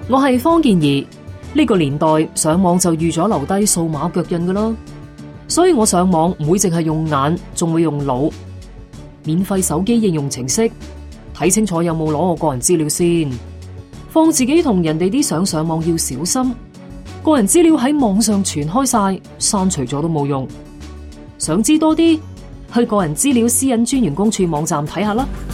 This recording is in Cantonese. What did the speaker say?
我係方健儀，呢個年代上網就預咗留低數碼腳印㗎啦，所以我上網唔會淨係用眼，仲會用腦。免費手機應用程式，睇清楚有冇攞我個人資料先。放自己同人哋啲相上網要小心，個人資料喺網上傳開晒，刪除咗都冇用。想知多啲，去個人資料私隱專員公署網站睇下啦。